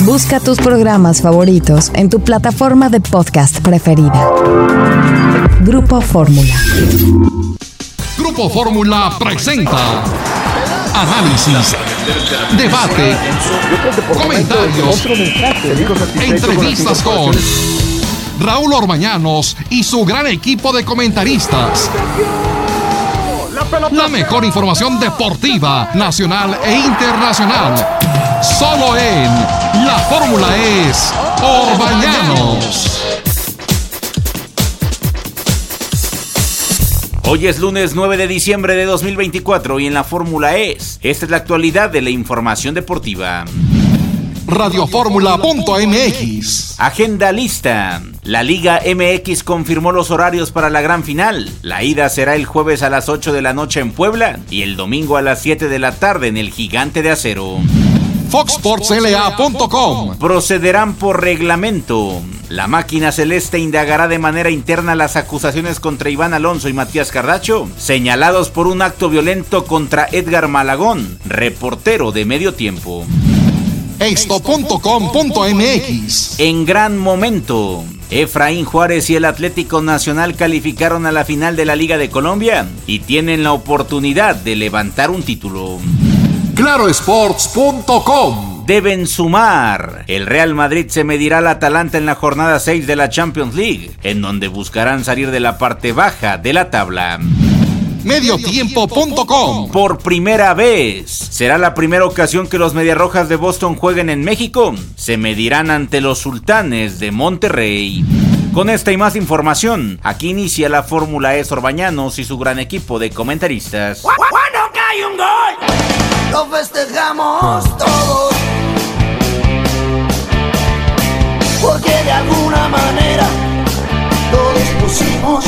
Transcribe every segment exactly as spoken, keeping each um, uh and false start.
Busca tus programas favoritos en tu plataforma de podcast preferida. Grupo Fórmula. Grupo Fórmula presenta análisis, debate, comentarios, entrevistas con Raúl Orbañanos y su gran equipo de comentaristas. La mejor información deportiva, nacional e internacional. Solo en La Fórmula es Orbañanos. Hoy es lunes nueve de diciembre de dos mil veinticuatro y en La Fórmula es. Esta es la actualidad de la información deportiva. Radioformula punto eme equis. Agenda lista. La Liga eme equis confirmó los horarios para la gran final. La ida será el jueves a las ocho de la noche en Puebla y el domingo a las siete de la tarde en el Gigante de Acero. Fox Sports L A punto com. Procederán por reglamento. La máquina celeste indagará de manera interna las acusaciones contra Iván Alonso y Matías Cardacho, señalados por un acto violento contra Edgar Malagón, reportero de Medio Tiempo. Esto punto com punto eme equis. En gran momento, Efraín Juárez y el Atlético Nacional calificaron a la final de la Liga de Colombia y tienen la oportunidad de levantar un título. Claro Sports punto com. Deben sumar. El Real Madrid se medirá al Atalanta en la jornada seis de la Champions League, en donde buscarán salir de la parte baja de la tabla. Mediotiempo punto com. Por primera vez, será la primera ocasión que los Mediarrojas de Boston jueguen en México. Se medirán ante los Sultanes de Monterrey. Con esta y más información, aquí inicia la Fórmula es Orbañanos y su gran equipo de comentaristas. ¡Cuando cae un gol! ¡Lo festejamos todos! Porque de alguna manera todos pusimos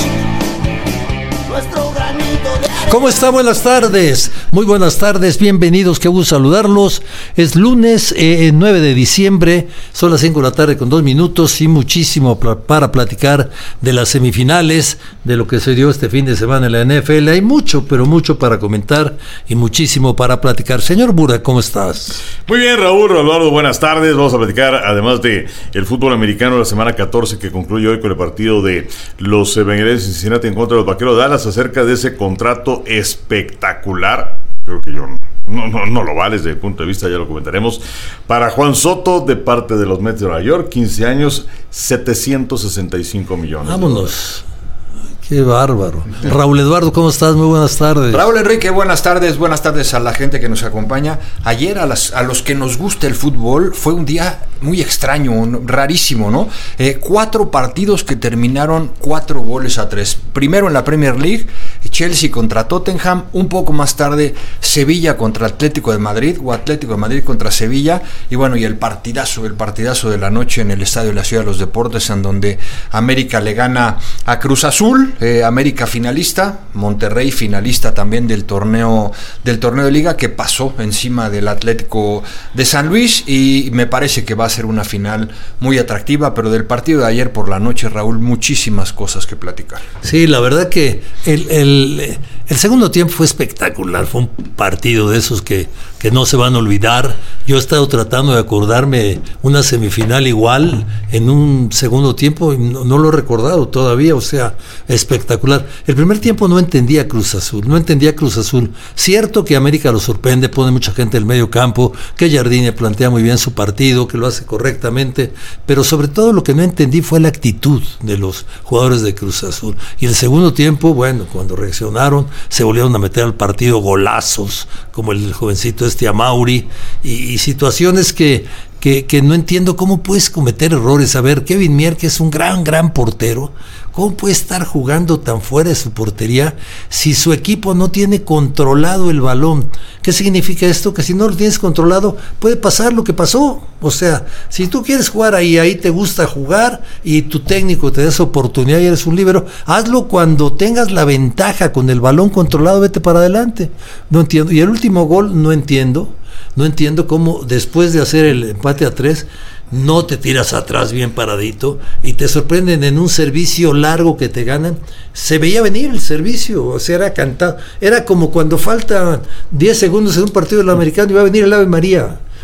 nuestro granito de arena. ¿Cómo está? Buenas tardes, muy buenas tardes, bienvenidos, qué gusto saludarlos. Es lunes eh, nueve de diciembre, son las cinco de la tarde con dos minutos y muchísimo pl- para platicar de las semifinales, de lo que se dio este fin de semana en la N F L. Hay mucho, pero mucho para comentar y muchísimo para platicar. Señor Bura, ¿cómo estás? Muy bien, Raúl, Eduardo, buenas tardes. Vamos a platicar, además de el fútbol americano, la semana catorce que concluye hoy con el partido de los Bengalíes de Cincinnati en contra de los Vaqueros de Dallas, acerca de ese contrato espectacular. Creo que yo no, no, no lo vale desde el punto de vista, ya lo comentaremos. Para Juan Soto, de parte de los Mets de Nueva York, quince años, setecientos sesenta y cinco millones. Vámonos. Qué bárbaro. Raúl Eduardo, ¿cómo estás? Muy buenas tardes. Raúl Enrique, buenas tardes, buenas tardes a la gente que nos acompaña. Ayer a, las, a los que nos gusta el fútbol fue un día muy extraño, rarísimo, ¿no? Eh, cuatro partidos que terminaron cuatro goles a tres. Primero en la Premier League, Chelsea contra Tottenham, un poco más tarde Sevilla contra Atlético de Madrid, o Atlético de Madrid contra Sevilla, y bueno, y el partidazo, el partidazo de la noche en el Estadio de la Ciudad de los Deportes, en donde América le gana a Cruz Azul. Eh, América finalista, Monterrey finalista también del torneo del torneo de liga, que pasó encima del Atlético de San Luis, y me parece que va a ser una final muy atractiva. Pero del partido de ayer por la noche, Raúl, muchísimas cosas que platicar. Sí, la verdad que el, el, el segundo tiempo fue espectacular, fue un partido de esos que, que no se van a olvidar. Yo he estado tratando de acordarme una semifinal igual en un segundo tiempo y no, no lo he recordado todavía, o sea, espectacular. El primer tiempo no entendía Cruz Azul, no entendía Cruz Azul. Cierto que América lo sorprende, pone mucha gente en el medio campo, que Jardine plantea muy bien su partido, que lo hace correctamente, pero sobre todo lo que no entendí fue la actitud de los jugadores de Cruz Azul. Y el segundo tiempo, bueno, cuando reaccionaron, se volvieron a meter al partido golazos, como el jovencito este Amauri, y, y situaciones que, que, que no entiendo cómo puedes cometer errores. A ver, Kevin Mier, que es un gran, gran portero, ¿cómo puede estar jugando tan fuera de su portería si su equipo no tiene controlado el balón? ¿Qué significa esto? Que si no lo tienes controlado, puede pasar lo que pasó. O sea, si tú quieres jugar ahí, ahí te gusta jugar y tu técnico te da esa oportunidad y eres un líbero, hazlo cuando tengas la ventaja con el balón controlado, vete para adelante. No entiendo. Y el último gol, no entiendo. No entiendo cómo después de hacer el empate a tres, no te tiras atrás bien paradito y te sorprenden en un servicio largo que te ganan. Se veía venir el servicio, o sea, era cantado. Era como cuando faltan diez segundos en un partido del americano y va a venir el Ave María.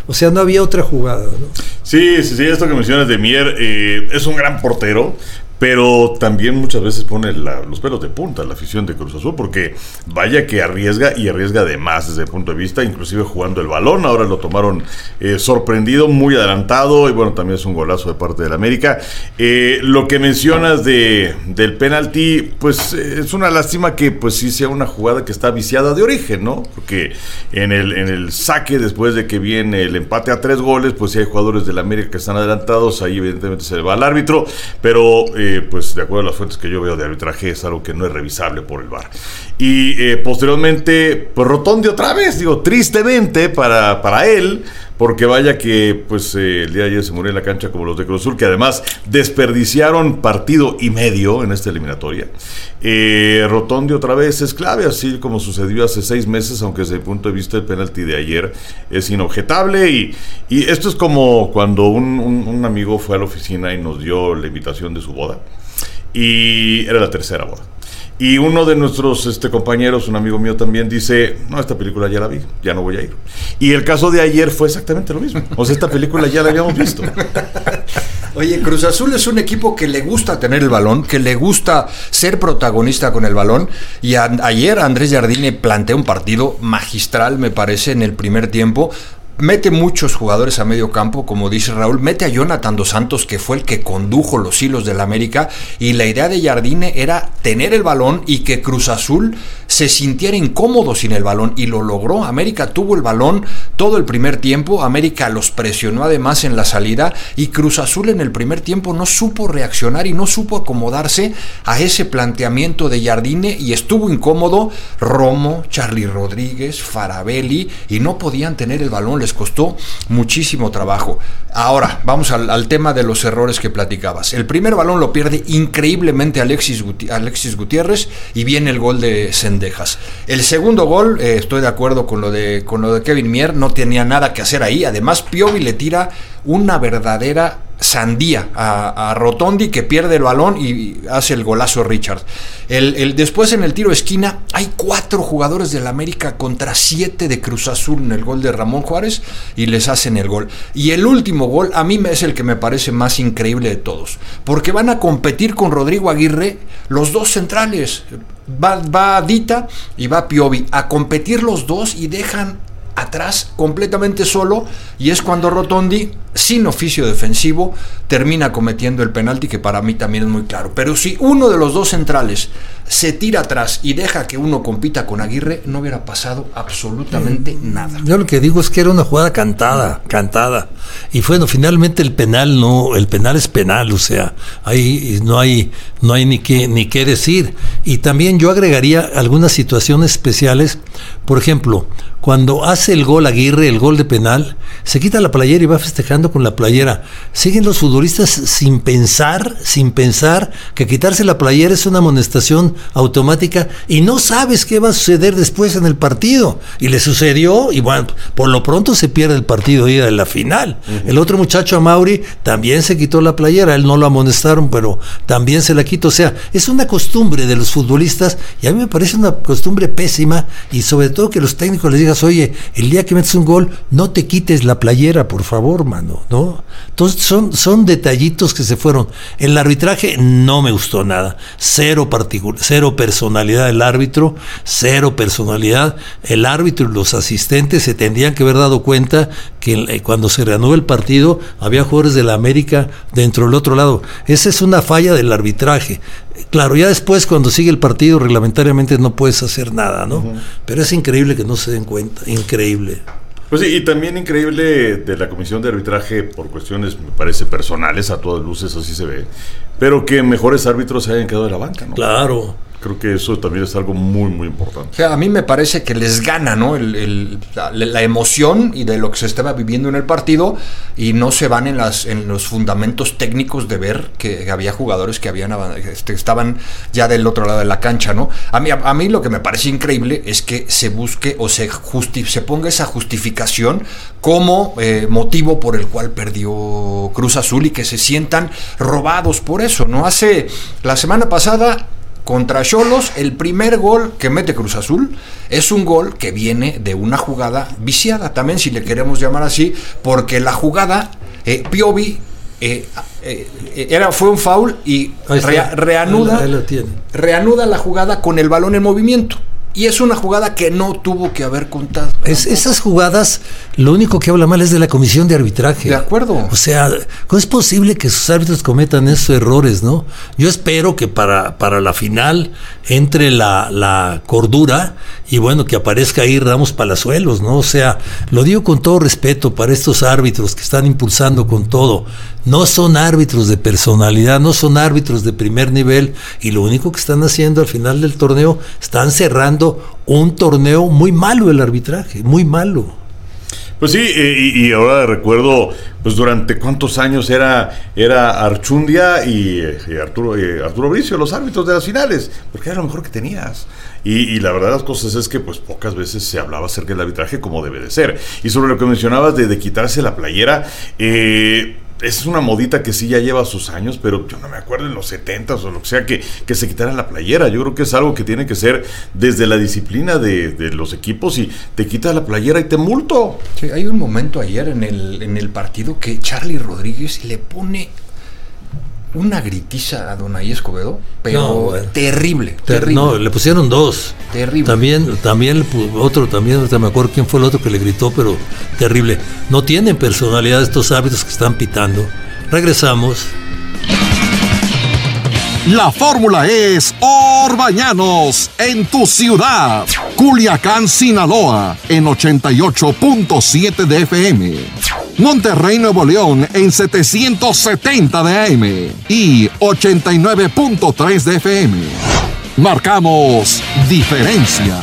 O sea, no había otra jugada, ¿no? Sí, sí, sí, esto que mencionas de Mier, eh, es un gran portero, pero también muchas veces pone la, los pelos de punta la afición de Cruz Azul, porque vaya que arriesga y arriesga de más desde el punto de vista, inclusive jugando el balón. Ahora lo tomaron eh, sorprendido, muy adelantado, y bueno, también es un golazo de parte del América. Eh, lo que mencionas de del penalti, pues eh, es una lástima que pues sí sea una jugada que está viciada de origen, ¿no? Porque en el, en el saque, después de que viene el empate a tres goles, pues sí hay jugadores del América que están adelantados, ahí evidentemente se le va al árbitro, pero eh, pues de acuerdo a las fuentes que yo veo de arbitraje es algo que no es revisable por el V A R. Y eh, posteriormente, pues Rotondi otra vez, digo, tristemente para, para él, porque vaya que pues eh, el día de ayer se murió en la cancha como los de Cruz Azul, que además desperdiciaron partido y medio en esta eliminatoria. Eh, Rotondi otra vez es clave, así como sucedió hace seis meses, aunque desde el punto de vista del penalti de ayer es inobjetable. Y, y esto es como cuando un, un, un amigo fue a la oficina y nos dio la invitación de su boda, y era la tercera boda. Y uno de nuestros este, compañeros, un amigo mío también, dice, no, esta película ya la vi, ya no voy a ir. Y el caso de ayer fue exactamente lo mismo. O sea, esta película ya la habíamos visto. Oye, Cruz Azul es un equipo que le gusta tener el balón, que le gusta ser protagonista con el balón. Y a, ayer Andrés Jardine planteó un partido magistral, me parece, en el primer tiempo. Mete muchos jugadores a medio campo, como dice Raúl, mete a Jonathan Dos Santos, que fue el que condujo los hilos del América, y la idea de Jardine era tener el balón y que Cruz Azul se sintiera incómodo sin el balón, y lo logró. América tuvo el balón todo el primer tiempo, América los presionó además en la salida, y Cruz Azul en el primer tiempo no supo reaccionar y no supo acomodarse a ese planteamiento de Jardine, y estuvo incómodo Romo, Charly Rodríguez, Farabelli, y no podían tener el balón, les costó muchísimo trabajo. Ahora, vamos al, al tema de los errores que platicabas. El primer balón lo pierde increíblemente Alexis, Guti- Alexis Gutiérrez, y viene el gol de Cendejas. El segundo gol, eh, estoy de acuerdo con lo de, con lo de Kevin Mier, no tenía nada que hacer ahí. Además, Piovi le tira una verdadera sandía a, a Rotondi, que pierde el balón y hace el golazo Richard. El, el, después en el tiro de esquina hay cuatro jugadores del América contra siete de Cruz Azul en el gol de Ramón Juárez, y les hacen el gol. Y el último gol a mí es el que me parece más increíble de todos, porque van a competir con Rodrigo Aguirre los dos centrales. Va, va Dita y va Piovi a competir los dos, y dejan atrás completamente solo, y es cuando Rotondi, sin oficio defensivo, termina cometiendo el penalti, que para mí también es muy claro. Pero si uno de los dos centrales se tira atrás y deja que uno compita con Aguirre, no hubiera pasado absolutamente nada. Yo lo que digo es que era una jugada cantada, cantada. Y bueno, finalmente el penal no, el penal es penal, o sea, ahí no hay, no hay ni qué, ni qué decir. Y también yo agregaría algunas situaciones especiales. Por ejemplo, cuando hace el gol Aguirre, el gol de penal, se quita la playera y va festejando con la playera. Siguen los futbolistas sin pensar, sin pensar que quitarse la playera es una amonestación automática, y no sabes qué va a suceder después en el partido. Y le sucedió, y bueno, por lo pronto se pierde el partido de ida de la final. Uh-huh. El otro muchacho, Amauri, también se quitó la playera, él no lo amonestaron, pero también se la quitó. O sea, es una costumbre de los futbolistas, y a mí me parece una costumbre pésima, y sobre todo que los técnicos les digas, oye, el día que metes un gol, no te quites la playera, por favor, mano, ¿no? Entonces son, son detallitos que se fueron. El arbitraje no me gustó nada, cero particular, cero personalidad del árbitro, cero personalidad. El árbitro y los asistentes se tendrían que haber dado cuenta que eh, cuando se reanudó el partido había jugadores de la América dentro del otro lado. Esa es una falla del arbitraje. Claro, ya después cuando sigue el partido reglamentariamente no puedes hacer nada, ¿no? Uh-huh. Pero es increíble que no se den cuenta, increíble. Pues sí, y también increíble de la comisión de arbitraje por cuestiones, me parece, personales, a todas luces así se ve, pero que mejores árbitros se hayan quedado de la banca, ¿no? Claro. Creo que eso también es algo muy, muy importante. O sea, a mí me parece que les gana, ¿no? El, el, la, la emoción y de lo que se estaba viviendo en el partido, y no se van en las en los fundamentos técnicos de ver que había jugadores que habían este, estaban ya del otro lado de la cancha, ¿no? A mí, a, a mí lo que me parece increíble es que se busque o se, justi- se ponga esa justificación como eh, motivo por el cual perdió Cruz Azul, y que se sientan robados por eso, ¿no? Hace la semana pasada, Contra Xolos, el primer gol que mete Cruz Azul es un gol que viene de una jugada viciada, también si le queremos llamar así, porque la jugada, eh, Piovi, eh, eh, era, fue un foul y rea, reanuda, ahí la, ahí la reanuda la jugada con el balón en movimiento. Y es una jugada que no tuvo que haber contado. Es, esas jugadas, lo único que habla mal es de la comisión de arbitraje. De acuerdo. O sea, ¿cómo es posible que sus árbitros cometan esos errores, no? Yo espero que para, para la final entre la, la cordura y bueno, que aparezca ahí Ramos Palazuelos, ¿no? O sea, lo digo con todo respeto para estos árbitros que están impulsando con todo. No son árbitros de personalidad, no son árbitros de primer nivel y lo único que están haciendo al final del torneo, están cerrando un torneo muy malo el arbitraje, muy malo. Pues sí, y, y ahora recuerdo, pues durante cuántos años era era Archundia y, y Arturo y Arturo Bricio los árbitros de las finales, porque era lo mejor que tenías. Y, y la verdad de las cosas es que pues pocas veces se hablaba acerca del arbitraje como debe de ser. Y sobre lo que mencionabas de, de quitarse la playera, eh... es una modita que sí ya lleva sus años, pero yo no me acuerdo en los setentas o lo que sea que, que se quitara la playera. Yo creo que es algo que tiene que ser desde la disciplina de, de los equipos y te quitas la playera y te multo. Sí, hay un momento ayer en el, en el partido que Charlie Rodríguez le pone una gritiza a Donay Escobedo, pero no, bueno. terrible, Ter- terrible. No, le pusieron dos. Terrible. También, también otro, también, no me acuerdo quién fue el otro que le gritó, pero terrible. No tienen personalidad estos árbitros que están pitando. Regresamos. La fórmula es Orbañanos en tu ciudad. Culiacán, Sinaloa en ochenta y ocho punto siete de F M. Monterrey, Nuevo León en setecientos setenta de A M y ochenta y nueve punto tres de F M. Marcamos diferencia.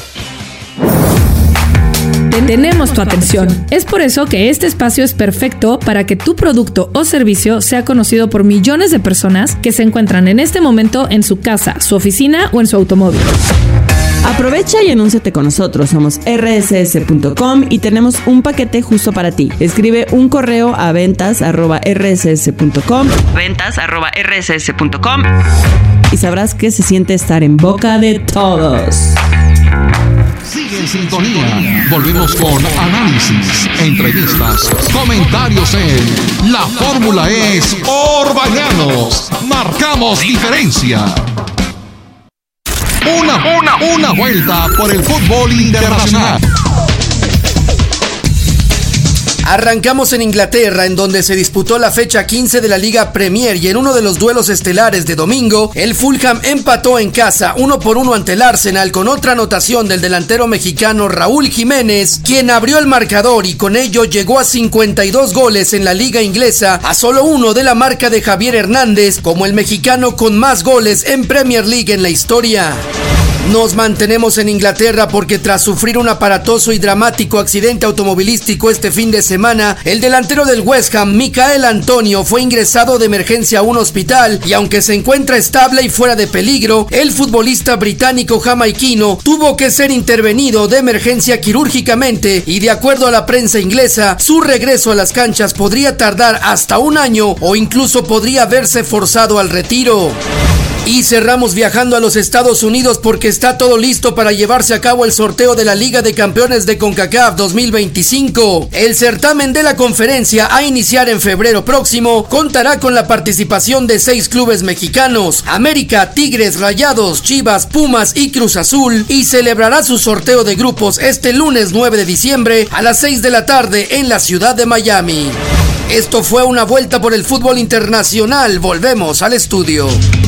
Tenemos tu atención. Es por eso que este espacio es perfecto para que tu producto o servicio sea conocido por millones de personas que se encuentran en este momento en su casa, su oficina o en su automóvil. Aprovecha y anúnciate con nosotros. Somos erre ese ese punto com y tenemos un paquete justo para ti. Escribe un correo a ventas arroba erre ese ese punto com ventas arroba erre ese ese punto com y sabrás qué se siente estar en boca de todos. Sigue en sintonía. Volvemos con análisis, entrevistas, comentarios en La Fórmula es Orbañanos. Marcamos diferencia. Una, una, una vuelta por el fútbol internacional. Arrancamos en Inglaterra, en donde se disputó la fecha quince de la Liga Premier y en uno de los duelos estelares de domingo, el Fulham empató en casa uno por uno ante el Arsenal con otra anotación del delantero mexicano Raúl Jiménez, quien abrió el marcador y con ello llegó a cincuenta y dos goles en la Liga Inglesa, a solo uno de la marca de Javier Hernández como el mexicano con más goles en Premier League en la historia. Nos mantenemos en Inglaterra porque tras sufrir un aparatoso y dramático accidente automovilístico este fin de semana, el delantero del West Ham, Michael Antonio, fue ingresado de emergencia a un hospital y aunque se encuentra estable y fuera de peligro, el futbolista británico jamaiquino tuvo que ser intervenido de emergencia quirúrgicamente y de acuerdo a la prensa inglesa, su regreso a las canchas podría tardar hasta un año o incluso podría verse forzado al retiro. Y cerramos viajando a los Estados Unidos porque está todo listo para llevarse a cabo el sorteo de la Liga de Campeones de CONCACAF dos mil veinticinco. El certamen de la conferencia a iniciar en febrero próximo contará con la participación de seis clubes mexicanos: América, Tigres, Rayados, Chivas, Pumas y Cruz Azul, y celebrará su sorteo de grupos este lunes nueve de diciembre a las seis de la tarde en la ciudad de Miami. Esto fue una vuelta por el fútbol internacional. Volvemos al estudio.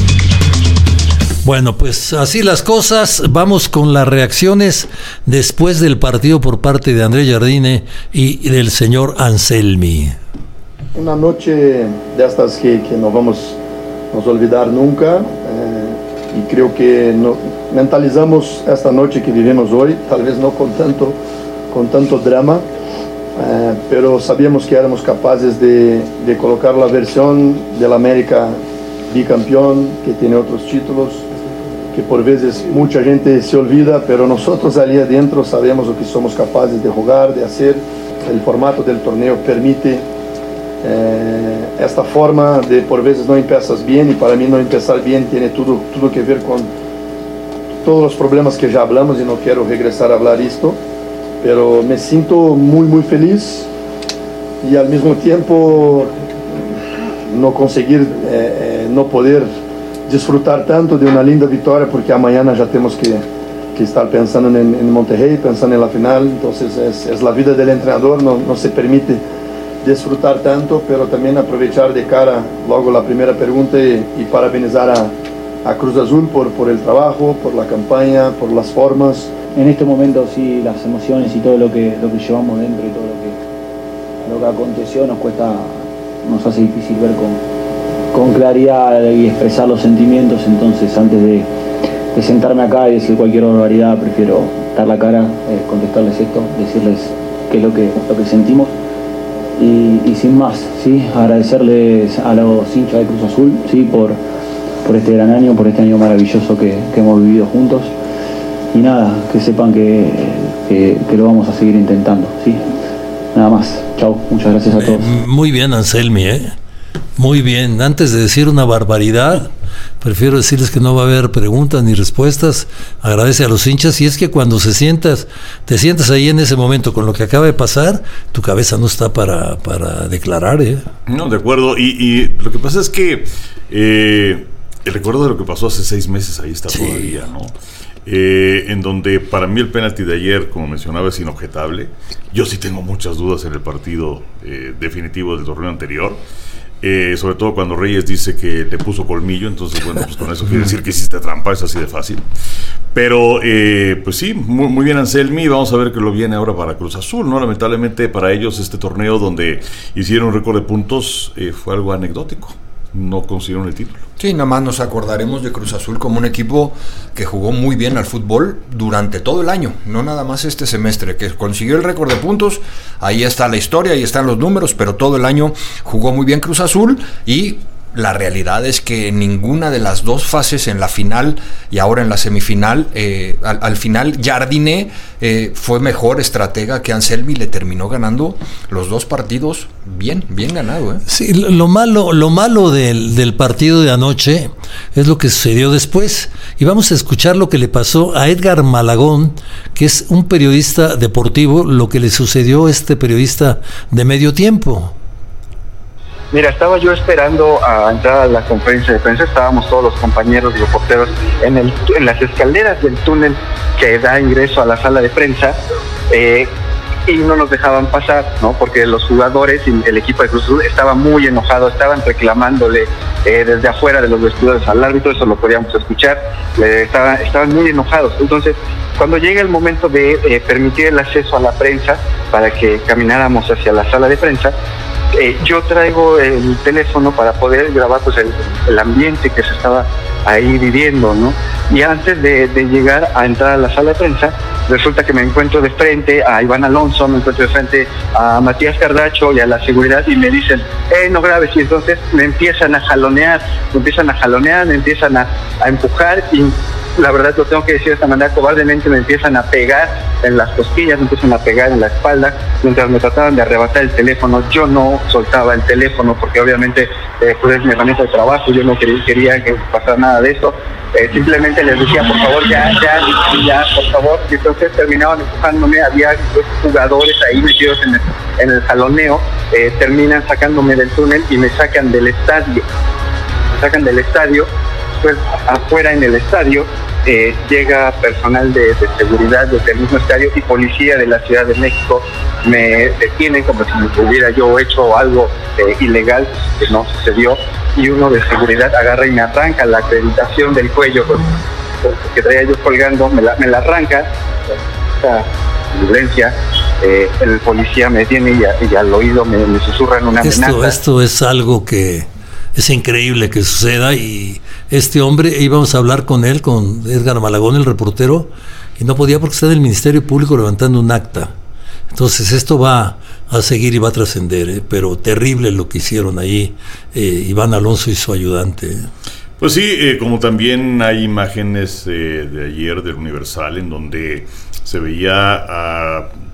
Bueno, pues así las cosas. Vamos con las reacciones después del partido por parte de André Jardine y del señor Anselmi. Una noche de estas que, que no vamos a olvidar nunca, eh, y creo que no, mentalizamos esta noche que vivimos hoy, tal vez no con tanto, con tanto drama, eh, pero sabíamos que éramos capaces de, de colocar la versión del América bicampeón, que tiene otros títulos, que por veces mucha gente se olvida, pero nosotros allí adentro sabemos lo que somos capaces de jugar, de hacer. El formato del torneo permite Eh, esta forma de por veces no empiezas bien, y para mí no empezar bien tiene todo, todo que ver con todos los problemas que ya hablamos, y no quiero regresar a hablar esto, pero me siento muy muy feliz, y al mismo tiempo no conseguir, eh, eh, no poder disfrutar tanto de una linda victoria, porque mañana ya tenemos que, que estar pensando en, en Monterrey, pensando en la final. Entonces es, es la vida del entrenador, no, no se permite disfrutar tanto, pero también aprovechar de cara luego la primera pregunta y, y parabenizar a, a Cruz Azul por, por el trabajo, por la campaña, por las formas. En este momento sí, las emociones y todo lo que, lo que llevamos dentro y todo lo que, lo que aconteció nos cuesta, nos hace difícil ver con, con claridad y expresar los sentimientos. Entonces antes de, de sentarme acá y decir cualquier barbaridad, prefiero dar la cara, eh, contestarles esto, decirles qué es lo que, lo que sentimos. Y, y sin más, ¿sí? Agradecerles a los hinchas de Cruz Azul, ¿sí? por, por este gran año, por este año maravilloso que, que hemos vivido juntos. Y nada, que sepan que, que, que lo vamos a seguir intentando, ¿sí? Nada más. Chao, muchas gracias a todos. Eh, muy bien, Anselmi, ¿eh? Muy bien. Antes de decir una barbaridad, prefiero decirles que no va a haber preguntas ni respuestas. Agradece a los hinchas, y es que cuando se sientas, te sientas ahí en ese momento con lo que acaba de pasar, tu cabeza no está para, para declarar, ¿eh? No, de acuerdo. Y, y lo que pasa es que eh, el recuerdo de lo que pasó hace seis meses ahí está sí. todavía, ¿no? Eh, en donde para mí el penalti de ayer, como mencionaba, es inobjetable. Yo sí tengo muchas dudas en el partido eh, definitivo del torneo anterior. Eh, sobre todo cuando Reyes dice que le puso colmillo, entonces bueno, pues con eso quiere decir que hiciste trampa, es así de fácil. Pero eh, pues sí, muy, muy bien Anselmi, vamos a ver qué lo viene ahora para Cruz Azul, ¿no? Lamentablemente para ellos este torneo donde hicieron un récord de puntos eh, fue algo anecdótico, no consiguieron el título. Sí, nada más nos acordaremos de Cruz Azul como un equipo que jugó muy bien al fútbol durante todo el año, no nada más este semestre, que consiguió el récord de puntos. Ahí está la historia, ahí están los números, pero todo el año jugó muy bien Cruz Azul. Y la realidad es que en ninguna de las dos fases, en la final y ahora en la semifinal, eh, al, al final Jardiné eh, fue mejor estratega que Anselmi, le terminó ganando los dos partidos bien, bien ganado, ¿eh? Sí, lo malo, lo malo del, del partido de anoche es lo que sucedió después. Y vamos a escuchar lo que le pasó a Edgar Malagón, que es un periodista deportivo, lo que le sucedió a este periodista de medio tiempo. Mira, estaba yo esperando a entrar a la conferencia de prensa, estábamos todos los compañeros y reporteros en, el, en las escaleras del túnel que da ingreso a la sala de prensa, eh, y no nos dejaban pasar, ¿no? Porque los jugadores y el equipo de Cruz Azul estaban muy enojados, estaban reclamándole eh, desde afuera de los vestidores al árbitro, eso lo podíamos escuchar, eh, estaban, estaban muy enojados. Entonces, cuando llega el momento de eh, permitir el acceso a la prensa para que camináramos hacia la sala de prensa, Eh, yo traigo el teléfono para poder grabar pues el, el ambiente que se estaba ahí viviendo, ¿no? Y antes de, de llegar a entrar a la sala de prensa, resulta que me encuentro de frente a Iván Alonso, me encuentro de frente a Matías Cardacho y a la seguridad, y me dicen, eh, no grabes, y entonces me empiezan a jalonear, me empiezan a jalonear, me empiezan a, a empujar, y la verdad lo tengo que decir de esta manera, cobardemente me empiezan a pegar en las costillas, me empiezan a pegar en la espalda, mientras me trataban de arrebatar el teléfono. Yo no soltaba el teléfono porque obviamente eh, pues es mi herramienta de trabajo, yo no quería, quería que pasara nada de eso. Eh, simplemente les decía, por favor, ya, ya, ya, por favor. Y entonces terminaban empujándome, había dos jugadores ahí metidos en el, en el jaloneo, eh, terminan sacándome del túnel y me sacan del estadio. Me sacan del estadio, pues afuera en el estadio eh, llega personal de, de seguridad desde el mismo estadio y policía de la Ciudad de México, me detienen como si me hubiera yo hecho algo eh, ilegal, que no sucedió, y uno de seguridad agarra y me arranca la acreditación del cuello que traía yo colgando, me la, me la arranca, esta violencia. Eh, el policía me detiene y, a, y al oído me, me susurran una amenaza. Esto, esto es algo que es increíble que suceda, y este hombre, íbamos a hablar con él, con Edgar Malagón, el reportero, y no podía porque está en el Ministerio Público levantando un acta. Entonces esto va a seguir y va a trascender, ¿eh? Pero terrible lo que hicieron ahí eh, Iván Alonso y su ayudante. Pues sí, eh, como también hay imágenes eh, de ayer del Universal en donde se veía a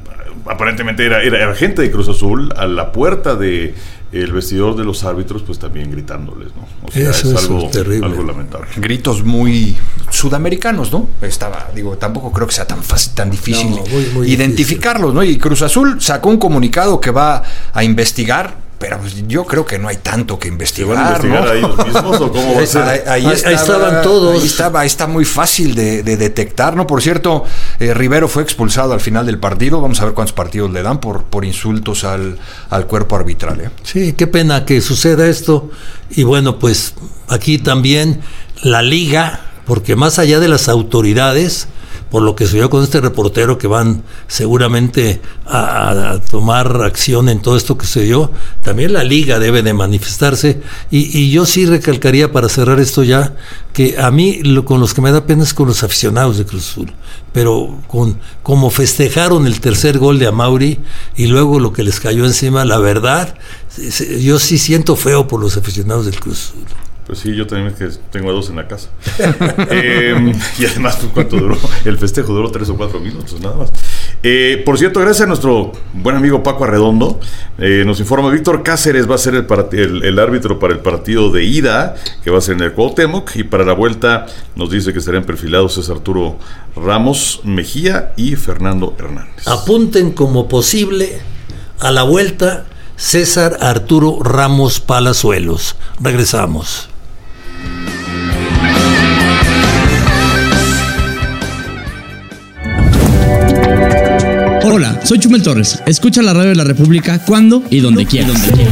aparentemente era, era, era gente de Cruz Azul a la puerta de el vestidor de los árbitros, pues también gritándoles, ¿no? O sea, eso es, es algo, terrible. algo lamentable. Gritos muy sudamericanos, ¿no? Estaba, digo, tampoco creo que sea tan fácil, tan difícil No, muy, muy identificarlos, ¿no? Y Cruz Azul sacó un comunicado que va a investigar, pero pues yo creo que no hay tanto que investigar, ¿Se van a investigar ¿no? a ellos mismos o cómo va a ser? Ahí, ahí, Ahí estaba, estaban todos. Ahí estaba, ahí está muy fácil de, de detectar, ¿no? Por cierto, eh, Rivero fue expulsado al final del partido. Vamos a ver cuántos partidos le dan por, por insultos al, al cuerpo arbitral, ¿eh? Sí, qué pena que suceda esto. Y bueno, pues aquí también la liga, porque más allá de las autoridades, por lo que se vio con este reportero que van seguramente a, a tomar acción en todo esto que se dio, también la liga debe de manifestarse. Y, y yo sí recalcaría, para cerrar esto ya, que a mí lo, con los que me da pena es con los aficionados de Cruz Azul, pero con como festejaron el tercer gol de Amauri y luego lo que les cayó encima, la verdad, yo sí siento feo por los aficionados del Cruz Azul. Pues sí, yo también es que tengo a dos en la casa. eh, y además, pues, ¿cuánto duró? El festejo duró tres o cuatro minutos, nada más. Eh, por cierto, gracias a nuestro buen amigo Paco Arredondo, eh, nos informa Víctor Cáceres va a ser el, part- el, el árbitro para el partido de ida, que va a ser en el Cuauhtémoc, y para la vuelta nos dice que estarán perfilados es Arturo Ramos Mejía y Fernando Hernández. Apunten como posible a la vuelta César Arturo Ramos Palazuelos. Regresamos. Hola, soy Chumel Torres. Escucha la radio de la República cuando y donde quieras.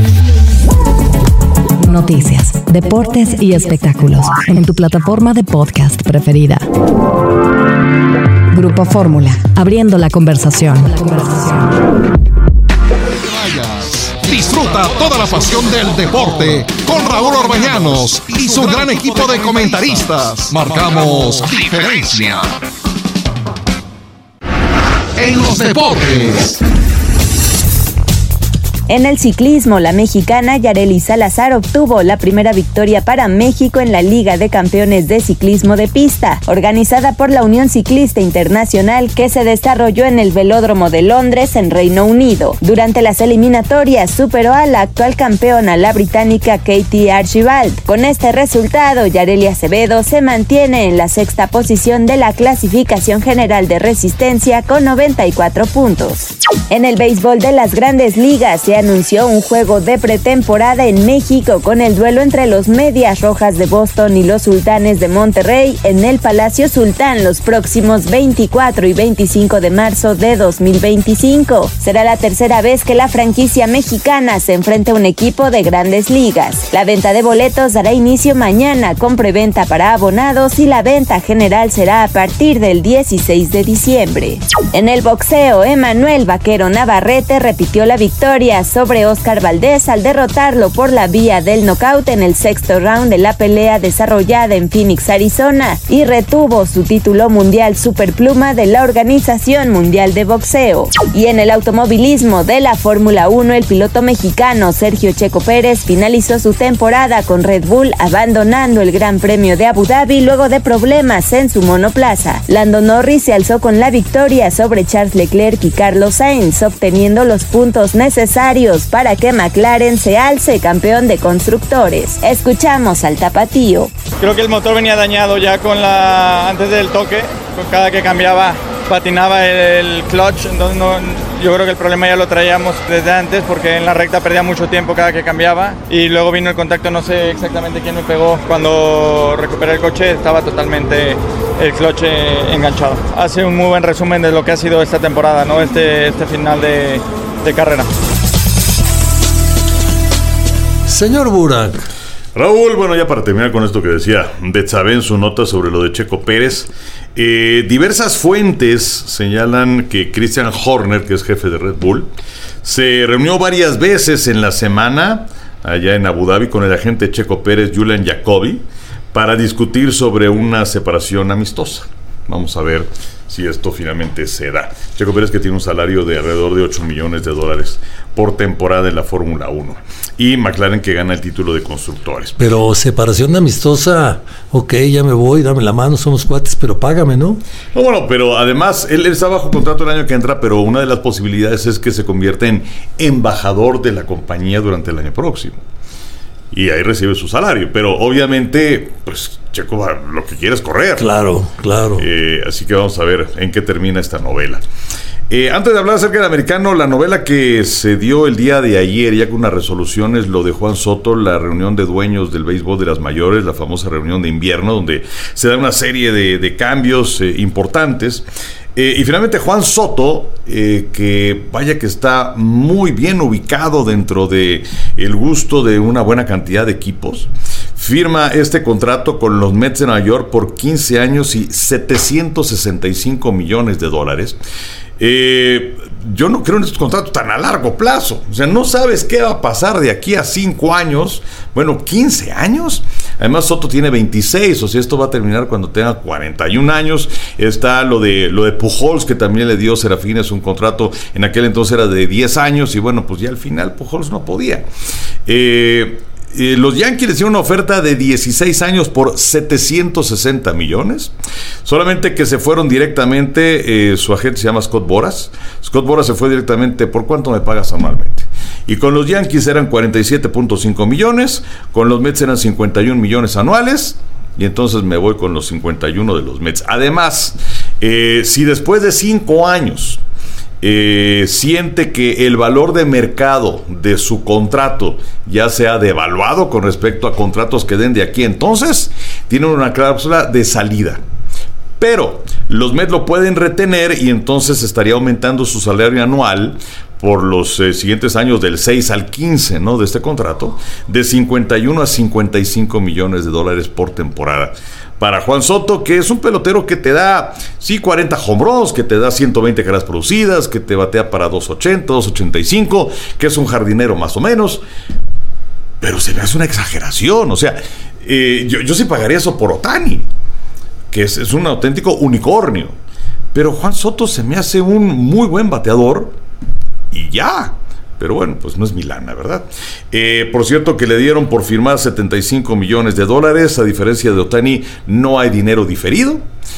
Noticias, deportes y espectáculos en tu plataforma de podcast preferida. Grupo Fórmula, abriendo la conversación. La conversación. Disfruta toda la pasión del deporte con Raúl Orbañanos y su gran equipo de comentaristas. Marcamos diferencia en los deportes. En el ciclismo, la mexicana Yareli Salazar obtuvo la primera victoria para México en la Liga de Campeones de Ciclismo de Pista, organizada por la Unión Ciclista Internacional, que se desarrolló en el Velódromo de Londres, en Reino Unido. Durante las eliminatorias, superó a la actual campeona, la británica Katie Archibald. Con este resultado, Yareli Acevedo se mantiene en la sexta posición de la clasificación general de resistencia con noventa y cuatro puntos. En el béisbol de las Grandes Ligas, se anunció un juego de pretemporada en México con el duelo entre los Medias Rojas de Boston y los Sultanes de Monterrey en el Palacio Sultán los próximos veinticuatro y veinticinco de marzo de dos mil veinticinco. Será la tercera vez que la franquicia mexicana se enfrenta a un equipo de Grandes Ligas. La venta de boletos dará inicio mañana con preventa para abonados y la venta general será a partir del dieciséis de diciembre. En el boxeo, Emanuel Vaquero Navarrete repitió la victoria sobre Oscar Valdés al derrotarlo por la vía del nocaut en el sexto round de la pelea desarrollada en Phoenix, Arizona, y retuvo su título mundial superpluma de la Organización Mundial de Boxeo. Y en el automovilismo de la Fórmula uno, el piloto mexicano Sergio Checo Pérez finalizó su temporada con Red Bull, abandonando el Gran Premio de Abu Dhabi luego de problemas en su monoplaza. Lando Norris se alzó con la victoria sobre Charles Leclerc y Carlos Sainz, obteniendo los puntos necesarios para que McLaren se alce campeón de constructores. Escuchamos al tapatío. Creo que el motor venía dañado ya con la antes del toque, con cada que cambiaba patinaba el clutch, entonces no, yo creo que el problema ya lo traíamos desde antes porque en la recta perdía mucho tiempo cada que cambiaba y luego vino el contacto, no sé exactamente quién me pegó. Cuando recuperé el coche estaba totalmente el clutch enganchado. Hace un muy buen resumen de lo que ha sido esta temporada, ¿no? Este, este final de, de carrera. Señor Burak. Raúl, bueno, ya para terminar con esto que decía Betsabe en su nota sobre lo de Checo Pérez, eh, diversas fuentes señalan que Christian Horner, que es jefe de Red Bull, se reunió varias veces en la semana allá en Abu Dhabi con el agente Checo Pérez, Julian Jacobi, para discutir sobre una separación amistosa. Vamos a ver si esto finalmente se da. Checo Pérez, que tiene un salario de alrededor de ocho millones de dólares por temporada en la Fórmula uno. y McLaren que gana el título de constructores. Pero separación amistosa, ok, ya me voy, dame la mano, somos cuates, pero págame, ¿no? No, bueno, pero además él, él está bajo contrato el año que entra, pero una de las posibilidades es que se convierta en embajador de la compañía durante el año próximo. Y ahí recibe su salario, pero obviamente, pues Checo lo que quiere es correr. Claro, claro. Eh, así que vamos a ver en qué termina esta novela. Eh, antes de hablar acerca del americano, la novela que se dio el día de ayer, ya con unas resoluciones, lo de Juan Soto, la reunión de dueños del béisbol de las mayores, la famosa reunión de invierno, donde se da una serie de, de cambios eh, importantes. Eh, y finalmente Juan Soto, eh, que vaya que está muy bien ubicado dentro de el gusto de una buena cantidad de equipos, firma este contrato con los Mets de Nueva York por quince años y setecientos sesenta y cinco millones de dólares. Eh, yo no creo en estos contratos tan a largo plazo. O sea, no sabes qué va a pasar de aquí a cinco años. Bueno, quince años. Además, Soto tiene veintiséis, o sea, esto va a terminar cuando tenga cuarenta y un años. Está lo de lo de Pujols, que también le dio Serafines un contrato, en aquel entonces era de diez años, y bueno, pues ya al final Pujols no podía. Eh... Eh, los Yankees les dieron una oferta de dieciséis años por setecientos sesenta millones. Solamente que se fueron directamente, eh, su agente se llama Scott Boras. Scott Boras se fue directamente, ¿por cuánto me pagas anualmente? Y con los Yankees eran cuarenta y siete punto cinco millones, con los Mets eran cincuenta y un millones anuales. Y entonces me voy con los cincuenta y uno de los Mets. Además, eh, si después de cinco años Eh, siente que el valor de mercado de su contrato ya se ha devaluado con respecto a contratos que den de aquí, entonces tienen una cláusula de salida. Pero los Mets lo pueden retener y entonces estaría aumentando su salario anual por los eh, siguientes años del seis al quince, ¿no?, de este contrato, de cincuenta y uno a cincuenta y cinco millones de dólares por temporada. Para Juan Soto, que es un pelotero que te da, sí, cuarenta home runs, que te da ciento veinte carreras producidas, que te batea para dos ochenta, dos ochenta y cinco, que es un jardinero más o menos, pero se me hace una exageración. O sea, eh, yo, yo sí pagaría eso por Ohtani, que es, es un auténtico unicornio, pero Juan Soto se me hace un muy buen bateador y ya. Pero bueno, pues no es mi lana, ¿verdad? Eh, por cierto, que le dieron por firmar setenta y cinco millones de dólares. A diferencia de Ohtani, no hay dinero diferido.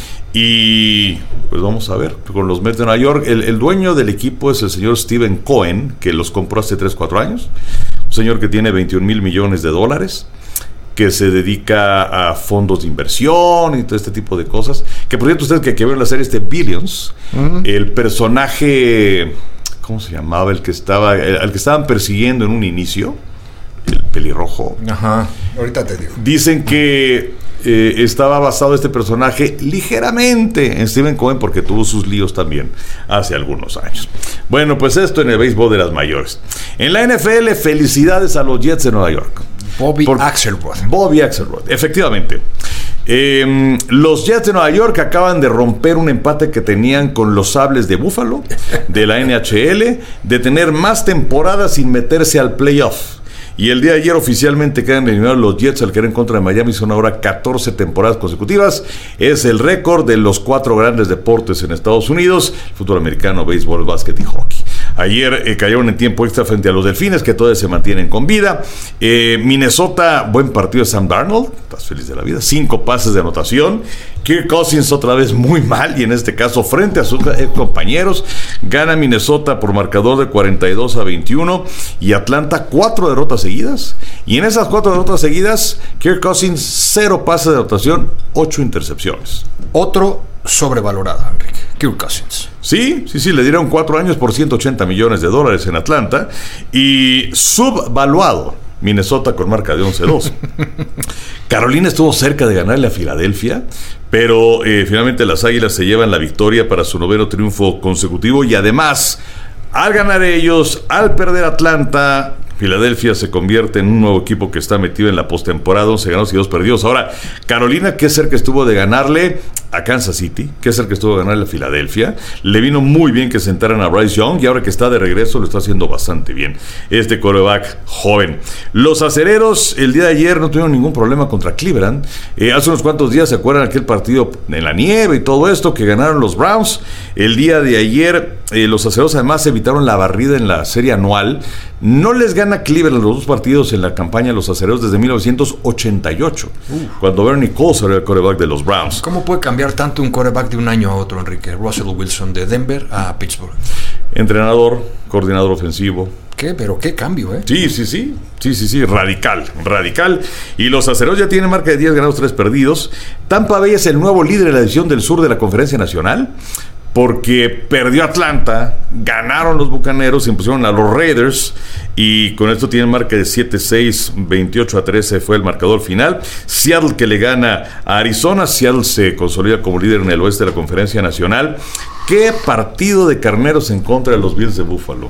Y pues vamos a ver, con los Mets de Nueva York, el, el dueño del equipo es el señor Steven Cohen, que los compró hace tres, cuatro años. Un señor que tiene veintiún mil millones de dólares, que se dedica a fondos de inversión y todo este tipo de cosas. Que por cierto, ustedes que, que ven la serie este Billions, uh-huh. el personaje... ¿Cómo se llamaba? El que estaba, el, al que estaban persiguiendo en un inicio, el pelirrojo. Ajá, ahorita te digo. Dicen que eh, estaba basado este personaje ligeramente en Steven Cohen, porque tuvo sus líos también hace algunos años. Bueno, pues esto en el béisbol de las mayores. En la N F L, felicidades a los Jets de Nueva York. Bobby Por, Axelrod. Bobby Axelrod, efectivamente. Eh, los Jets de Nueva York acaban de romper un empate que tenían con los Sables de Búfalo de la N H L, de tener más temporadas sin meterse al playoff. Y el día de ayer oficialmente quedan eliminados los Jets al caer en contra de Miami. Son ahora catorce temporadas consecutivas. Es el récord de los cuatro grandes deportes en Estados Unidos: fútbol americano, béisbol, básquet y hockey. Ayer eh, cayeron en tiempo extra frente a los Delfines, que todavía se mantienen con vida. Eh, Minnesota, buen partido de Sam Darnold, estás feliz de la vida, cinco pases de anotación. Kirk Cousins otra vez muy mal, y en este caso frente a sus eh, compañeros. Gana Minnesota por marcador de cuarenta y dos a veintiuno, y Atlanta cuatro derrotas seguidas. Y en esas cuatro derrotas seguidas, Kirk Cousins cero pases de anotación, ocho intercepciones. Otro sobrevalorado, Enrique, Kirk Cousins. Sí, sí, sí, le dieron cuatro años por ciento ochenta millones de dólares en Atlanta, y subvaluado Minnesota con marca de once dos. Carolina estuvo cerca de ganarle a Filadelfia, pero eh, finalmente las Águilas se llevan la victoria para su noveno triunfo consecutivo, y además, al ganar ellos, al perder Atlanta, Filadelfia se convierte en un nuevo equipo que está metido en la postemporada, once ganados y dos perdidos. Ahora, Carolina, que cerca estuvo de ganarle a Kansas City, que cerca estuvo de ganarle a Filadelfia. Le vino muy bien que sentaran a Bryce Young, y ahora que está de regreso lo está haciendo bastante bien este quarterback joven. Los acereros el día de ayer no tuvieron ningún problema contra Cleveland. Eh, hace unos cuantos días, ¿se acuerdan aquel partido en la nieve y todo esto que ganaron los Browns? El día de ayer eh, los acereros además evitaron la barrida en la serie anual No les gana Cleveland los dos partidos en la campaña de los acereros desde mil novecientos ochenta y ocho, uh. cuando Bernie Kosar era el quarterback de los Browns. ¿Cómo puede cambiar tanto un quarterback de un año a otro, Enrique? Russell Wilson de Denver a Pittsburgh. Entrenador, coordinador ofensivo. ¿Qué? Pero qué cambio, ¿eh? Sí, sí, sí, sí, sí, sí, radical, radical. Y los acereros ya tienen marca de diez ganados, tres perdidos. Tampa Bay es el nuevo líder de la división del sur de la Conferencia Nacional, porque perdió Atlanta, ganaron los Bucaneros, se impusieron a los Raiders y con esto tienen marca de siete seis, veintiocho a trece fue el marcador final. Seattle que le gana a Arizona, Seattle se consolida como líder en el oeste de la Conferencia Nacional. Qué partido de carneros en contra de los Bills de Buffalo.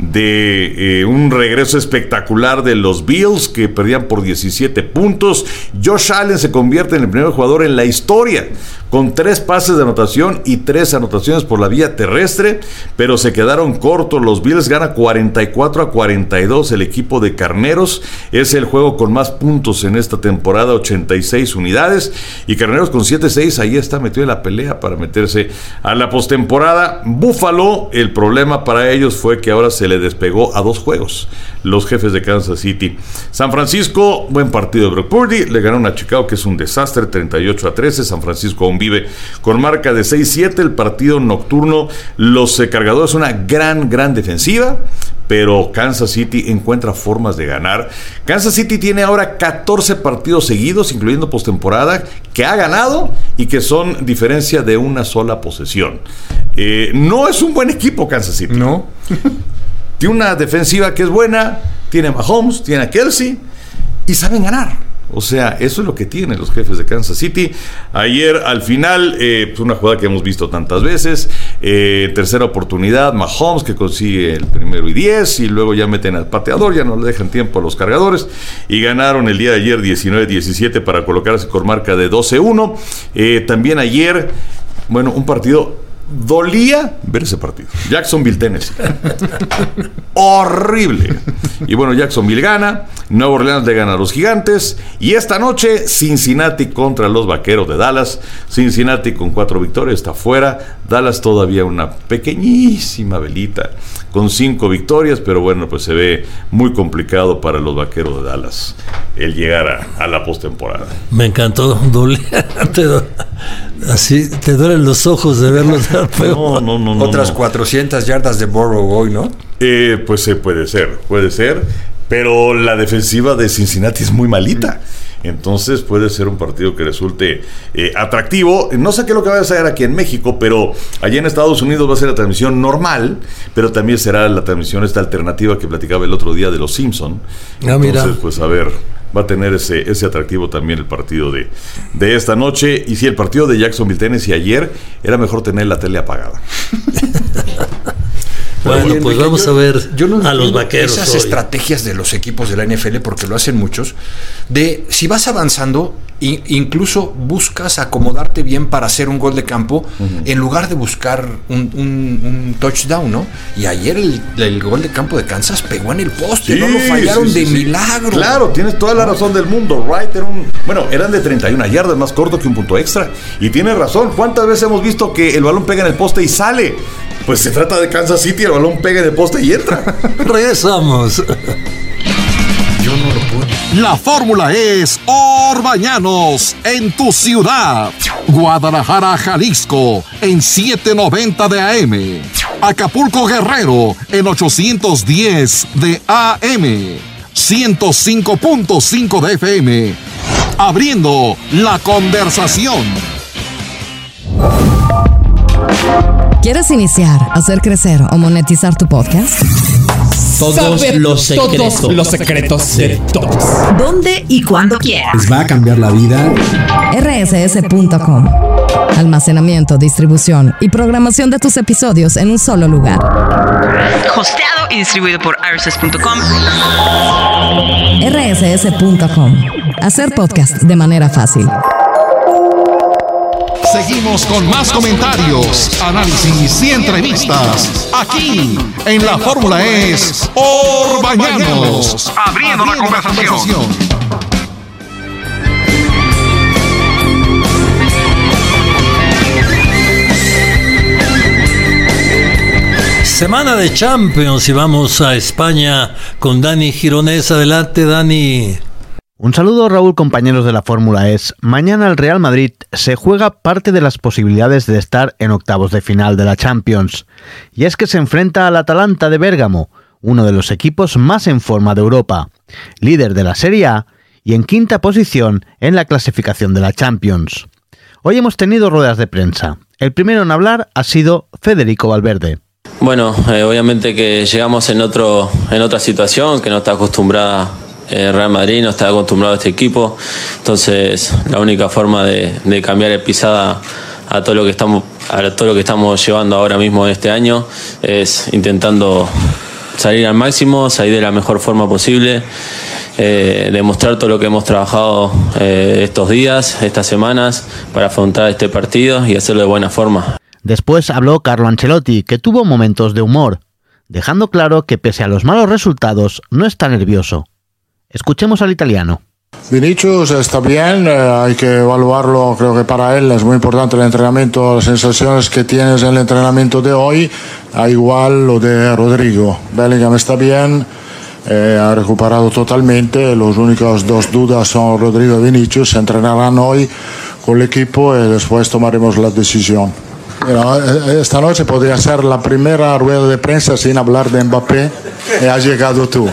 De eh, un regreso espectacular de los Bills que perdían por diecisiete puntos. Josh Allen se convierte en el primer jugador en la historia con tres pases de anotación y tres anotaciones por la vía terrestre, pero se quedaron cortos. Los Bills gana cuarenta y cuatro a cuarenta y dos el equipo de carneros. Es el juego con más puntos en esta temporada, ochenta y seis unidades, y carneros con siete seis ahí está metido en la pelea para meterse a la postemporada. Buffalo, el problema para ellos fue que ahora se le despegó a dos juegos los Jefes de Kansas City. San Francisco, buen partido de Brock Purdy, le ganaron a Chicago, que es un desastre, treinta y ocho a trece. San Francisco aún vive con marca de seis siete. El partido nocturno, los eh, cargadores, una gran, gran defensiva, pero Kansas City encuentra formas de ganar. Kansas City tiene ahora catorce partidos seguidos, incluyendo postemporada, que ha ganado y que son diferencia de una sola posesión. Eh, no es un buen equipo Kansas City. No. Tiene una defensiva que es buena, tiene a Mahomes, tiene a Kelsey y saben ganar. O sea, eso es lo que tienen los Jefes de Kansas City. Ayer al final, eh, pues una jugada que hemos visto tantas veces, eh, tercera oportunidad, Mahomes que consigue el primero y diez, y luego ya meten al pateador, ya no le dejan tiempo a los cargadores, y ganaron el día de ayer diecinueve diecisiete para colocarse con marca de doce uno. Eh, también ayer, bueno, un partido... dolía ver ese partido. Jacksonville, Tennessee. Horrible. Y bueno, Jacksonville gana, Nueva Orleans le gana a los Gigantes, y esta noche Cincinnati contra los Vaqueros de Dallas. Cincinnati con cuatro victorias está fuera, Dallas todavía una pequeñísima velita con cinco victorias, pero bueno, pues se ve muy complicado para los Vaqueros de Dallas el llegar a, a la postemporada. Me encantó, doble. Te do, así te duelen los ojos de verlos. No, no, no, no. Otras no. cuatrocientas yardas de Burrow hoy, ¿no? Eh, pues sí, eh, puede ser, puede ser. Pero la defensiva de Cincinnati es muy malita. Entonces puede ser un partido que resulte eh, atractivo. No sé qué es lo que va a hacer aquí en México, pero allá en Estados Unidos va a ser la transmisión normal, pero también será la transmisión esta alternativa que platicaba el otro día de los Simpson. Ah, Entonces, mira. pues a ver, va a tener ese, ese atractivo también el partido de, de esta noche. Y si el partido de Jacksonville, Tennessee ayer, era mejor tener la tele apagada. Bueno, Oye, pues Enrique, vamos yo, a ver yo no a los Vaqueros esas hoy. estrategias de los equipos de la N F L, porque lo hacen muchos, de si vas avanzando, i- incluso buscas acomodarte bien para hacer un gol de campo, uh-huh, en lugar de buscar un, un, un touchdown, ¿no? Y ayer el, el gol de campo de Kansas pegó en el poste, Sí, no lo fallaron sí, sí, de sí. milagro. Claro, tienes toda la razón del mundo. Right, era un, bueno, eran de treinta y una yardas, más corto que un punto extra. Y tienes razón. ¿Cuántas veces hemos visto que el balón pega en el poste y sale? Pues se trata de Kansas City, el balón pega en el poste y entra. Regresamos. Yo no lo puedo. La fórmula es Orbañanos en tu ciudad. Guadalajara, Jalisco en setecientos noventa de A M. Acapulco, Guerrero en ochocientos diez de A M. ciento cinco punto cinco de F M. Abriendo la conversación. ¿Quieres iniciar, hacer crecer o monetizar tu podcast? Todos Saber los secretos. todos los secretos de todos. ¿Dónde y cuándo quieras? Les va a cambiar la vida. R S S punto com. Almacenamiento, distribución y programación de tus episodios en un solo lugar. Hosteado y distribuido por R S S punto com. R S S punto com. Hacer podcast de manera fácil. Seguimos con más comentarios, análisis y entrevistas. Aquí en la fórmula es Orbañanos. Abriendo la conversación. Semana de Champions y vamos a España con Dani Gironés. Adelante, Dani. Un saludo, Raúl, compañeros de la Fórmula E. Mañana el Real Madrid se juega parte de las posibilidades de estar en octavos de final de la Champions. Y es que se enfrenta al Atalanta de Bérgamo, uno de los equipos más en forma de Europa, líder de la Serie A y en quinta posición en la clasificación de la Champions. Hoy hemos tenido ruedas de prensa. El primero en hablar ha sido Federico Valverde. Bueno, eh, obviamente que llegamos en otro en otra situación que no está acostumbrada eh, Real Madrid, no está acostumbrado a este equipo. Entonces, la única forma de, de cambiar de pisada a todo lo que estamos a todo lo que estamos llevando ahora mismo este año es intentando salir al máximo, salir de la mejor forma posible, eh, demostrar todo lo que hemos trabajado eh, estos días, estas semanas, para afrontar este partido y hacerlo de buena forma. Después habló Carlo Ancelotti, que tuvo momentos de humor, dejando claro que pese a los malos resultados no está nervioso. Escuchemos al italiano. Vinicius está bien, eh, hay que evaluarlo, creo que para él es muy importante el entrenamiento, las sensaciones que tienes en el entrenamiento de hoy, a igual lo de Rodrigo. Bellingham está bien, eh, ha recuperado totalmente, los únicos dos dudas son Rodrigo y Vinicius, se entrenarán hoy con el equipo y después tomaremos la decisión. Mira, esta noche podría ser la primera rueda de prensa sin hablar de Mbappé y has llegado tú.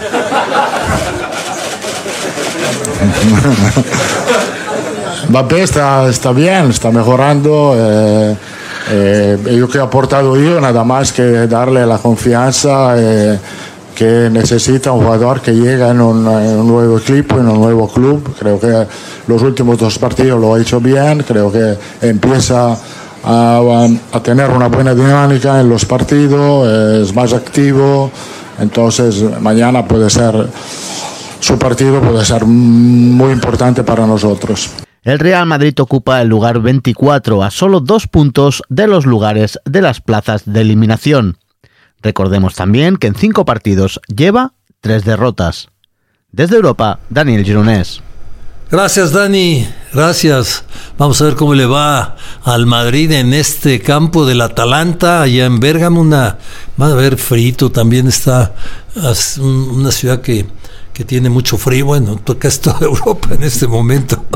Mbappé está, está bien, está mejorando. Eh, eh, yo que he aportado yo, nada más que darle la confianza eh, que necesita un jugador que llega en un, en un nuevo equipo, en un nuevo club. Creo que los últimos dos partidos lo ha hecho bien, creo que empieza a, a tener una buena dinámica en los partidos, es más activo, entonces mañana puede ser, su partido puede ser muy importante para nosotros. El Real Madrid ocupa el lugar veinticuatro, a solo dos puntos de los lugares de las plazas de eliminación. Recordemos también que en cinco partidos lleva tres derrotas. Desde Europa, Daniel Gironés. Gracias, Dani, gracias. Vamos a ver cómo le va al Madrid en este campo del Atalanta, allá en Bérgamo. Una, va a haber frío, también está una ciudad que, que tiene mucho frío. Bueno, casi toda Europa en este momento.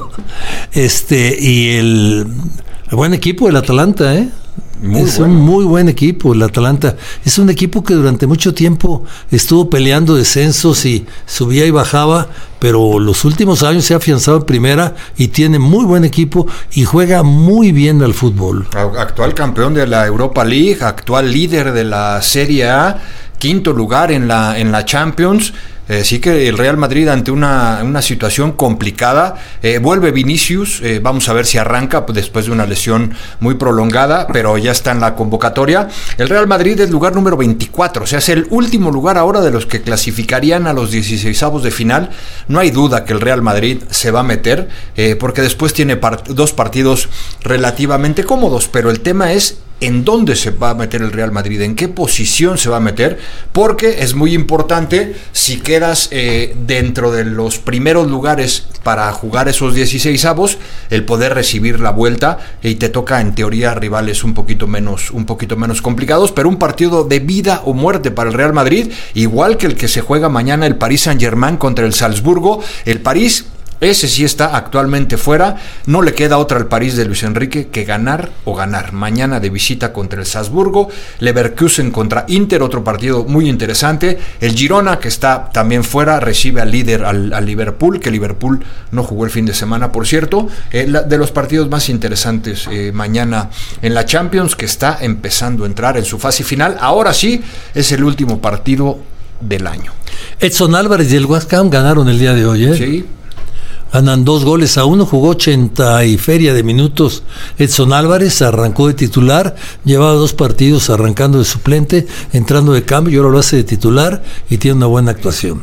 Este, y el, el buen equipo del Atalanta, ¿eh? Muy es bueno. Un muy buen equipo el Atalanta. Es un equipo que durante mucho tiempo estuvo peleando descensos y subía y bajaba, pero los últimos años se ha afianzado en primera y tiene muy buen equipo y juega muy bien al fútbol. Actual campeón de la Europa League, actual líder de la Serie A, quinto lugar en la, en la Champions. Eh, sí que el Real Madrid ante una, una situación complicada, eh, vuelve Vinicius, eh, vamos a ver si arranca después de una lesión muy prolongada, pero ya está en la convocatoria. El Real Madrid es lugar número veinticuatro, o sea, es el último lugar ahora de los que clasificarían a los dieciseisavos de final. No hay duda que el Real Madrid se va a meter, eh, porque después tiene part- dos partidos relativamente cómodos, pero el tema es en dónde se va a meter el Real Madrid, en qué posición se va a meter, porque es muy importante si quedas eh, dentro de los primeros lugares para jugar esos dieciseisavos, el poder recibir la vuelta, y te toca en teoría rivales un poquito menos, un poquito menos complicados, pero un partido de vida o muerte para el Real Madrid, igual que el que se juega mañana el Paris Saint-Germain contra el Salzburgo. El París, ese sí está actualmente fuera, no le queda otra al París de Luis Enrique que ganar o ganar. Mañana de visita contra el Salzburgo, Leverkusen contra Inter, otro partido muy interesante. El Girona, que está también fuera, recibe al líder, al, al Liverpool, que Liverpool no jugó el fin de semana, por cierto. Eh, la, de los partidos más interesantes eh, mañana en la Champions, que está empezando a entrar en su fase final. Ahora sí, es el último partido del año. Edson Álvarez y el West Ham ganaron el día de hoy, ¿eh? Sí. Ganan dos goles a uno, jugó ochenta y feria de minutos. Edson Álvarez arrancó de titular, llevaba dos partidos arrancando de suplente, entrando de cambio y ahora lo hace de titular y tiene una buena actuación.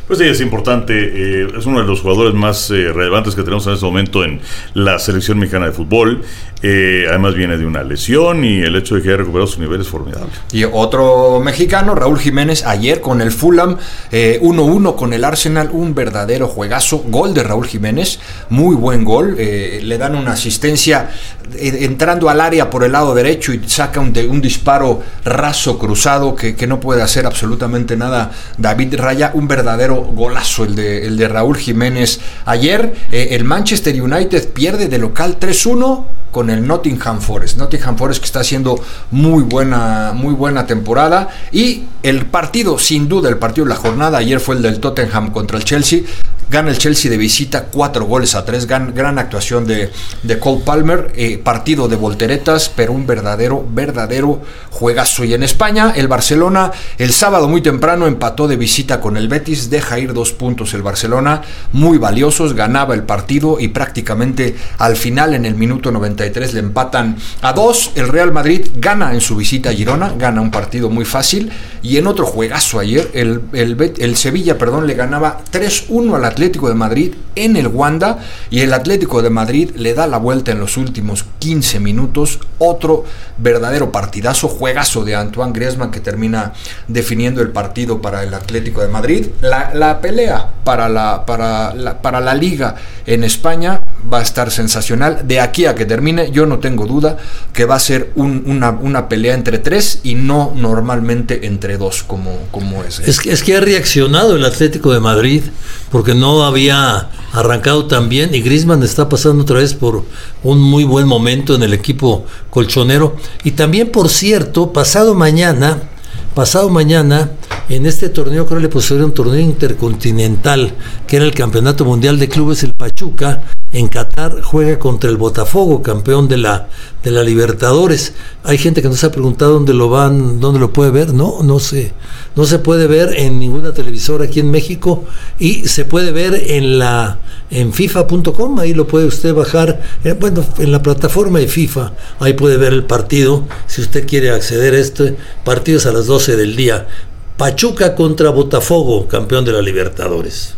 Pues sí, es importante, eh, es uno de los jugadores más eh, relevantes que tenemos en este momento en la selección mexicana de fútbol. Eh, además viene de una lesión y el hecho de que haya recuperado su nivel es formidable. Y otro mexicano, Raúl Jiménez, ayer con el Fulham, eh, uno uno con el Arsenal, un verdadero juegazo, gol de Raúl Jiménez, muy buen gol, eh, le dan una asistencia eh, entrando al área por el lado derecho y saca un, de, un disparo raso cruzado que, que no puede hacer absolutamente nada David Raya, un verdadero golazo el de, el de Raúl Jiménez ayer. eh, el Manchester United pierde de local tres uno con el Nottingham Forest. Nottingham Forest que está haciendo muy buena, muy buena temporada. Y el partido, sin duda, el partido de la jornada ayer fue el del Tottenham contra el Chelsea. Gana el Chelsea de visita cuatro goles a tres. Gran, gran actuación de, de Cole Palmer. Eh, partido de volteretas, pero un verdadero, verdadero juegazo. Y en España, el Barcelona, el sábado muy temprano, empató de visita con el Betis. Deja ir dos puntos el Barcelona, muy valiosos. Ganaba el partido y prácticamente al final, en el minuto noventa y tres, le empatan a dos. El Real Madrid gana en su visita a Girona. Gana un partido muy fácil. Y en otro juegazo ayer, el, el, el Sevilla, perdón, le ganaba tres uno al Atlético de Madrid en el Wanda, y el Atlético de Madrid le da la vuelta en los últimos quince minutos. Otro verdadero partidazo, juegazo de Antoine Griezmann que termina definiendo el partido para el Atlético de Madrid. La, la pelea para la, para, la, para la Liga en España va a estar sensacional. De aquí a que termine, yo no tengo duda que va a ser un, una, una pelea entre tres y no normalmente entre dos como, como es. Es que, es que ha reaccionado el Atlético de Madrid porque no no había arrancado tan bien y Griezmann está pasando otra vez por un muy buen momento en el equipo colchonero. Y también, por cierto, pasado mañana, pasado mañana, en este torneo, creo que le pusieron un torneo intercontinental, que era el Campeonato Mundial de Clubes, el Pachuca, en Qatar, juega contra el Botafogo, campeón de la de la Libertadores. Hay gente que nos ha preguntado dónde lo van, dónde lo puede ver. No, no se, no se puede ver en ninguna televisora aquí en México, y se puede ver en la en FIFA punto com, ahí lo puede usted bajar, eh, bueno, en la plataforma de FIFA, ahí puede ver el partido, si usted quiere acceder a este partido. Es a las doce del día. Pachuca contra Botafogo, campeón de la Libertadores.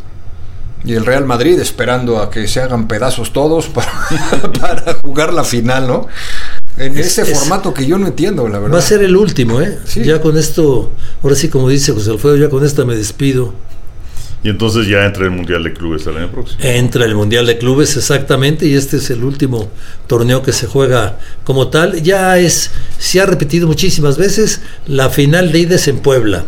Y el Real Madrid esperando a que se hagan pedazos todos para, para jugar la final, ¿no? En es, ese es, formato que yo no entiendo, la verdad. Va a ser el último, ¿eh? Sí. Ya con esto, ahora sí, como dice José Alfredo, ya con esta me despido. Y entonces ya entra el Mundial de Clubes el año próximo. Entra el Mundial de Clubes, exactamente, y este es el último torneo que se juega como tal. Ya es, se ha repetido muchísimas veces, la final de ida es en Puebla.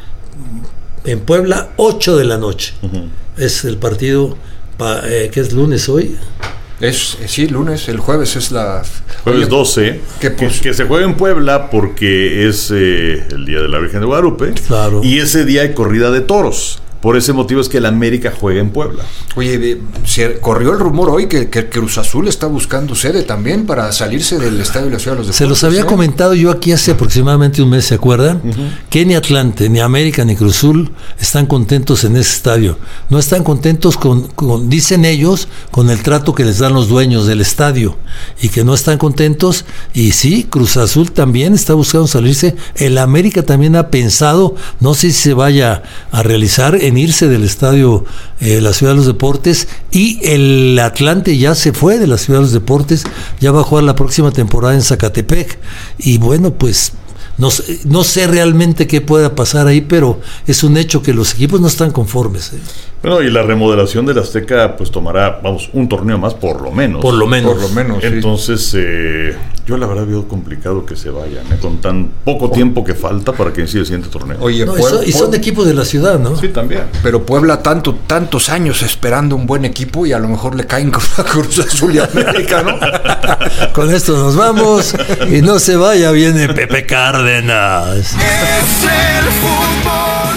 En Puebla, ocho de la noche. Uh-huh. Es el partido, pa, eh, que es lunes hoy. Es, sí, lunes, el jueves es la... Jueves doce, que, pues, que, que se juega en Puebla porque es eh, el Día de la Virgen de Guadalupe. Claro. Y ese día hay corrida de toros. Por ese motivo es que el América juega en Puebla. Oye, se corrió el rumor hoy que, que Cruz Azul está buscando sede también para salirse del Estadio de la Ciudad de los Deportes. Se los había ¿eh? comentado yo aquí hace aproximadamente un mes, ¿se acuerdan? Uh-huh. Que ni Atlante, ni América, ni Cruz Azul están contentos en ese estadio. No están contentos con, con, dicen ellos, con el trato que les dan los dueños del estadio. Y que no están contentos. Y sí, Cruz Azul también está buscando salirse. El América también ha pensado, no sé si se vaya a realizar, en irse del estadio eh, la Ciudad de los Deportes, y el Atlante ya se fue de la Ciudad de los Deportes, ya va a jugar la próxima temporada en Zacatepec, y bueno, pues no, no sé realmente qué pueda pasar ahí, pero es un hecho que los equipos no están conformes. ¿eh? Bueno, y la remodelación del Azteca pues tomará, vamos, un torneo más por lo menos. Por lo menos. Por lo menos, Entonces, sí. eh, yo la verdad veo complicado que se vayan, ¿eh? Con tan poco oh. tiempo que falta para que inicie el siguiente torneo. Oye, no, Puebla, y, son, y son equipos de la ciudad, ¿no? Sí, también. Pero Puebla tanto, tantos años esperando un buen equipo y a lo mejor le caen a Cruz Azul y América, ¿no? Con esto nos vamos y no se vaya, viene Pepe Cárdenas. Es el fútbol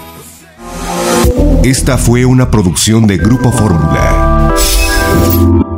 que produce. Esta fue una producción de Grupo Fórmula.